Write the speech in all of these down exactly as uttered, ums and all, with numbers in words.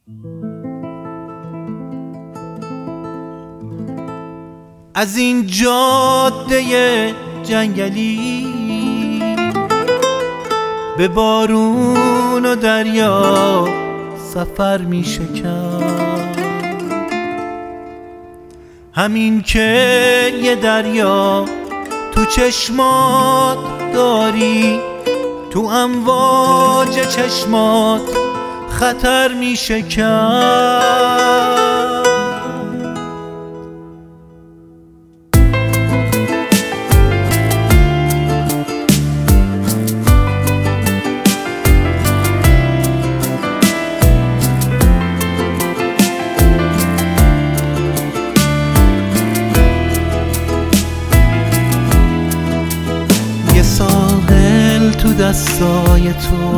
از این جاده جنگلی به بارون و دریا سفر می شکن، همین که یه دریا تو چشمات داری، تو امواج چشمات خطر می شکن. تو دستای تو،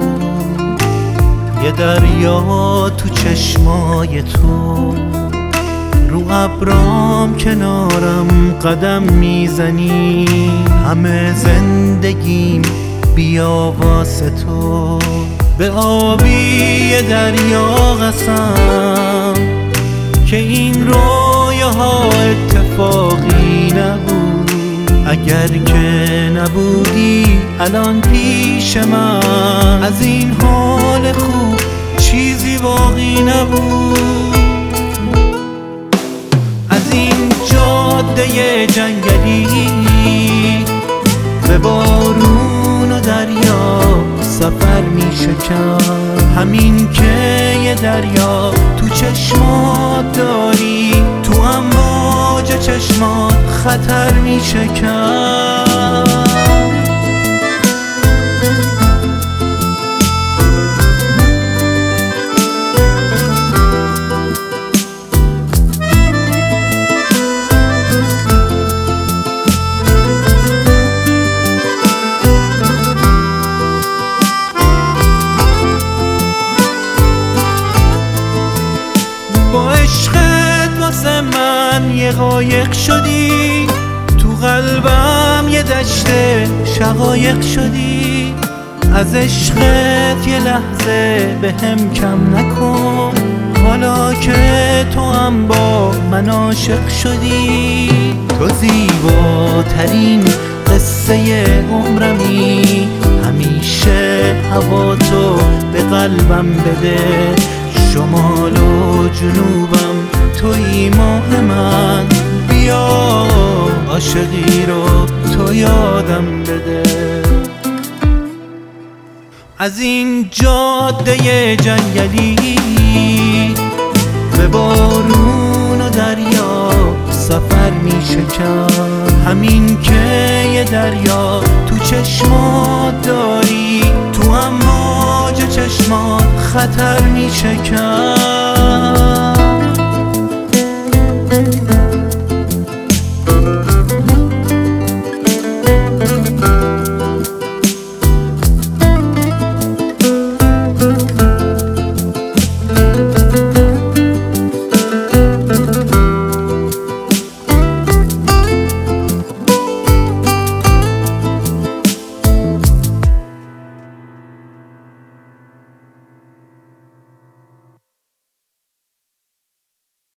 یه دریا تو چشمای تو، رو ابرام کنارم قدم میزنی، همه زندگیم بیا واسه تو. به آبی دریا قسم که این رویاها اتفاقی نبود، اگر که نبودی الان پیش من، از این حال خوب چیزی باقی نبود. از این جاده جنگلی به بارون و دریا سفر می شکن، همین که یه دریا تو چشمات داری، تو امواج چشمات خطر می شکن. با عشقت واسه من یه قایق شدی، تو قلبم یه دشت شقایق شدی، از عشقت یه لحظه به هم کم نکن، حالا که تو هم با من عاشق شدی. تو زیباترین قصه عمرمی، همیشه هوا تو به قلبم بده، شمال و جنوبم توی ماه من، بیا عاشقی رو تو یادم بده. از این جاده جنگلی به بارون و دریا سفر می شکن، همین که یه دریا تو چشمات داری، تو امواج چشمات خطر می شکن.